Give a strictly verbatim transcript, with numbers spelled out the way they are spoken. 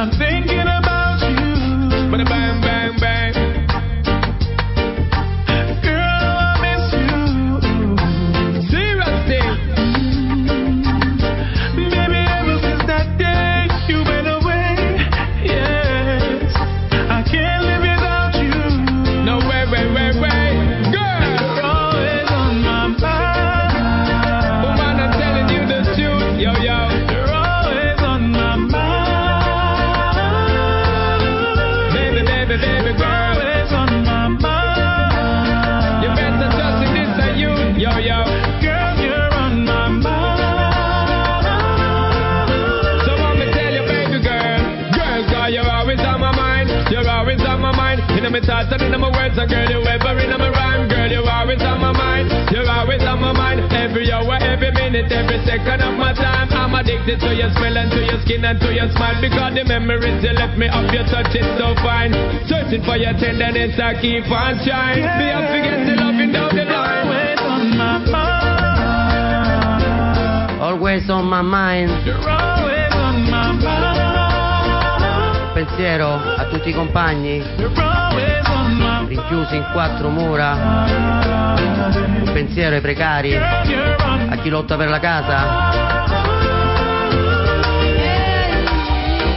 I'm thinking about you. Bada bang, bang, bang. Girl, I miss you. Serious thing. Baby, ever since that day you went away, yes, I can't live without you. No way, way, way, way. Girl, you're always on my mind. Woman, I'm telling you the truth. Yo, yo. You're always on my mind. Baby, baby, baby, girl. Always on my mind. You better trust in this are you. Yo, yo. Girl, you're on my mind. So let me tell you, baby girl. Girl, girl, you're always on my mind. You're always on my mind. In my thoughts and in my words, and girl, you ever in my rhyme. Girl, you're always on my mind. You're always on my mind. Every hour, every minute, every second of my time. I'm addicted to your smell and to your skin and to your smile. Because the memories you left me of your touch is so fine. Searching for your tenderness, I keep on trying. Be up to get the loving down the line. Always on my mind. Always on my mind. You're always on my mind. Pensiero a tutti i compagni You're always on my rinchiusi in quattro mura. mind. Un pensiero ai precari, Girl, you're on a chi lotta per la casa,